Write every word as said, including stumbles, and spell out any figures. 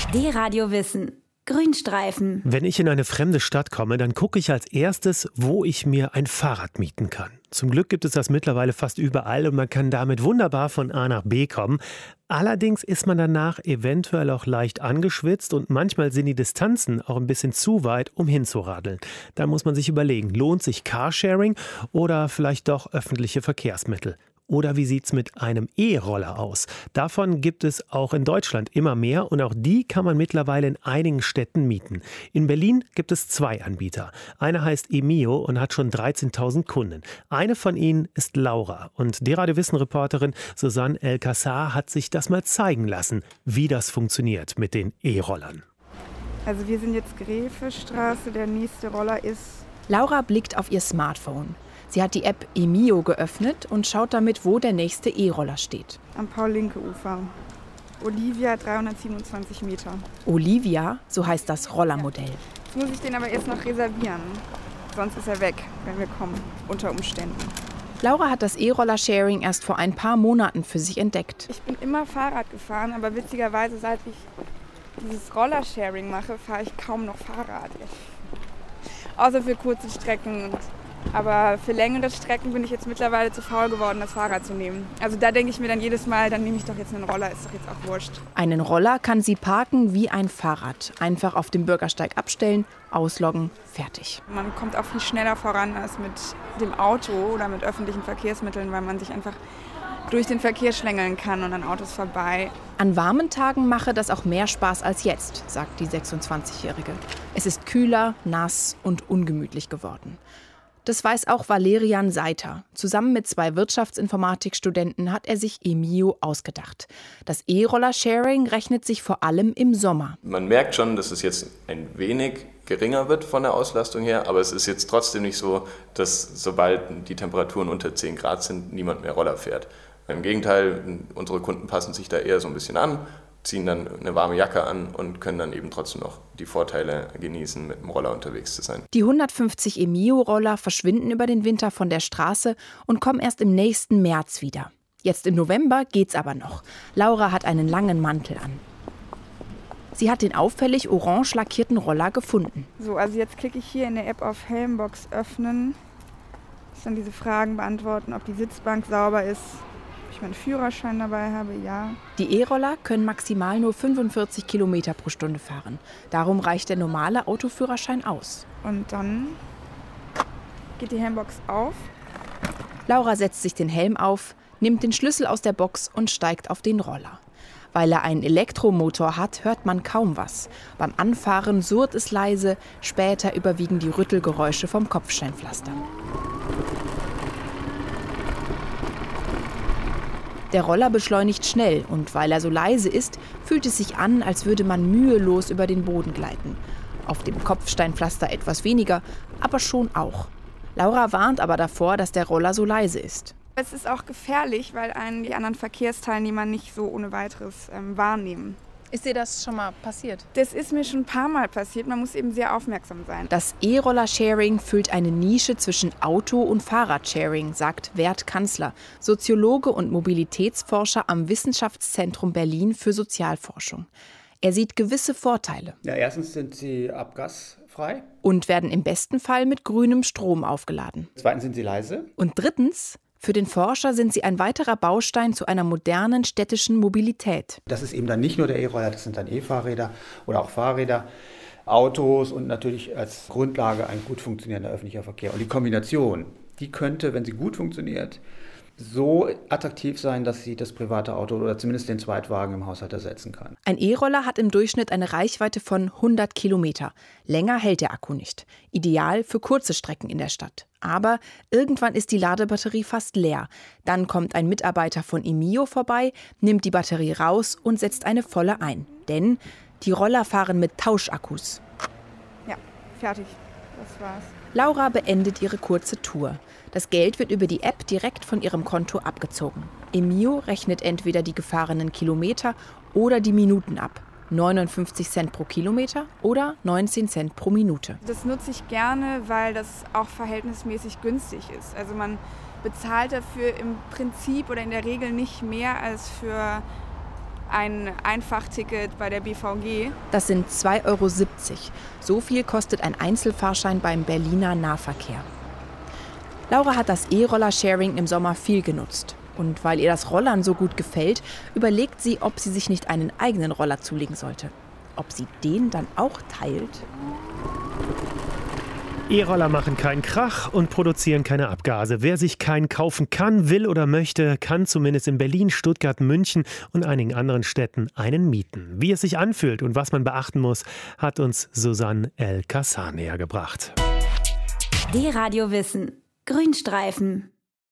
D-Radio Wissen. Grünstreifen. Wenn ich in eine fremde Stadt komme, dann gucke ich als erstes, wo ich mir ein Fahrrad mieten kann. Zum Glück gibt es das mittlerweile fast überall und man kann damit wunderbar von A nach B kommen. Allerdings ist man danach eventuell auch leicht angeschwitzt und manchmal sind die Distanzen auch ein bisschen zu weit, um hinzuradeln. Da muss man sich überlegen, lohnt sich Carsharing oder vielleicht doch öffentliche Verkehrsmittel? Oder wie sieht's mit einem E-Roller aus? Davon gibt es auch in Deutschland immer mehr und auch die kann man mittlerweile in einigen Städten mieten. In Berlin gibt es zwei Anbieter. Einer heißt Emio und hat schon dreizehntausend Kunden. Eine von ihnen ist Laura und D-Radio Wissen-Reporterin Susanne El-Kassar hat sich das mal zeigen lassen, wie das funktioniert mit den E-Rollern. Also wir sind jetzt Gräfestraße, der nächste Roller ist... Laura blickt auf ihr Smartphone. Sie hat die App Emio geöffnet und schaut damit, wo der nächste E-Roller steht. Am Paul-Linke-Ufer. Olivia, dreihundertsiebenundzwanzig Meter. Olivia, so heißt das Rollermodell. Jetzt muss ich den aber erst noch reservieren. Sonst ist er weg, wenn wir kommen, unter Umständen. Laura hat das E-Roller-Sharing erst vor ein paar Monaten für sich entdeckt. Ich bin immer Fahrrad gefahren, aber witzigerweise, seit ich dieses Rollersharing mache, fahre ich kaum noch Fahrrad. Ich, außer für kurze Strecken. Und Aber für längere Strecken bin ich jetzt mittlerweile zu faul geworden, das Fahrrad zu nehmen. Also da denke ich mir dann jedes Mal, dann nehme ich doch jetzt einen Roller, ist doch jetzt auch wurscht. Einen Roller kann sie parken wie ein Fahrrad. Einfach auf dem Bürgersteig abstellen, ausloggen, fertig. Man kommt auch viel schneller voran als mit dem Auto oder mit öffentlichen Verkehrsmitteln, weil man sich einfach durch den Verkehr schlängeln kann und an Autos vorbei. An warmen Tagen mache das auch mehr Spaß als jetzt, sagt die sechsundzwanzigjährige. Es ist kühler, nass und ungemütlich geworden. Das weiß auch Valerian Seiter. Zusammen mit zwei Wirtschaftsinformatikstudenten hat er sich Emio ausgedacht. Das E-Roller-Sharing rechnet sich vor allem im Sommer. Man merkt schon, dass es jetzt ein wenig geringer wird von der Auslastung her, aber es ist jetzt trotzdem nicht so, dass sobald die Temperaturen unter zehn Grad sind, niemand mehr Roller fährt. Im Gegenteil, unsere Kunden passen sich da eher so ein bisschen an, ziehen dann eine warme Jacke an und können dann eben trotzdem noch die Vorteile genießen, mit dem Roller unterwegs zu sein. Die hundertfünfzig Emio-Roller verschwinden über den Winter von der Straße und kommen erst im nächsten März wieder. Jetzt im November geht's aber noch. Laura hat einen langen Mantel an. Sie hat den auffällig orange lackierten Roller gefunden. So, also jetzt klicke ich hier in der App auf Helmbox öffnen. Das dann diese Fragen beantworten, ob die Sitzbank sauber ist. Ob ich meinen Führerschein dabei habe, ja. Die E-Roller können maximal nur fünfundvierzig Kilometer pro Stunde fahren. Darum reicht der normale Autoführerschein aus. Und dann geht die Helmbox auf. Laura setzt sich den Helm auf, nimmt den Schlüssel aus der Box und steigt auf den Roller. Weil er einen Elektromotor hat, hört man kaum was. Beim Anfahren surrt es leise, später überwiegen die Rüttelgeräusche vom Kopfsteinpflaster. Der Roller beschleunigt schnell und weil er so leise ist, fühlt es sich an, als würde man mühelos über den Boden gleiten. Auf dem Kopfsteinpflaster etwas weniger, aber schon auch. Laura warnt aber davor, dass der Roller so leise ist. Es ist auch gefährlich, weil einen die anderen Verkehrsteilnehmer nicht so ohne weiteres ähm, wahrnehmen. Ist dir das schon mal passiert? Das ist mir schon ein paar Mal passiert. Man muss eben sehr aufmerksam sein. Das E-Roller-Sharing füllt eine Nische zwischen Auto- und Fahrradsharing, sagt Wert Kanzler, Soziologe und Mobilitätsforscher am Wissenschaftszentrum Berlin für Sozialforschung. Er sieht gewisse Vorteile. Ja, erstens sind sie abgasfrei. Und werden im besten Fall mit grünem Strom aufgeladen. Zweitens sind sie leise. Und drittens: Für den Forscher sind sie ein weiterer Baustein zu einer modernen städtischen Mobilität. Das ist eben dann nicht nur der E-Roller, das sind dann E-Fahrräder oder auch Fahrräder, Autos und natürlich als Grundlage ein gut funktionierender öffentlicher Verkehr. Und die Kombination, die könnte, wenn sie gut funktioniert, so attraktiv sein, dass sie das private Auto oder zumindest den Zweitwagen im Haushalt ersetzen kann. Ein E-Roller hat im Durchschnitt eine Reichweite von hundert Kilometer. Länger hält der Akku nicht. Ideal für kurze Strecken in der Stadt. Aber irgendwann ist die Ladebatterie fast leer. Dann kommt ein Mitarbeiter von Emio vorbei, nimmt die Batterie raus und setzt eine volle ein. Denn die Roller fahren mit Tauschakkus. Ja, fertig. Das war's. Laura beendet ihre kurze Tour. Das Geld wird über die App direkt von ihrem Konto abgezogen. Emio rechnet entweder die gefahrenen Kilometer oder die Minuten ab. neunundfünfzig Cent pro Kilometer oder neunzehn Cent pro Minute. Das nutze ich gerne, weil das auch verhältnismäßig günstig ist. Also man bezahlt dafür im Prinzip oder in der Regel nicht mehr als für ein Einfachticket bei der B V G. Das sind zwei Euro siebzig. So viel kostet ein Einzelfahrschein beim Berliner Nahverkehr. Laura hat das E-Roller-Sharing im Sommer viel genutzt. Und weil ihr das Rollern so gut gefällt, überlegt sie, ob sie sich nicht einen eigenen Roller zulegen sollte. Ob sie den dann auch teilt? E-Roller machen keinen Krach und produzieren keine Abgase. Wer sich keinen kaufen kann, will oder möchte, kann zumindest in Berlin, Stuttgart, München und einigen anderen Städten einen mieten. Wie es sich anfühlt und was man beachten muss, hat uns Susanne El-Kassar näher gebracht. D-Radio Wissen. Grünstreifen.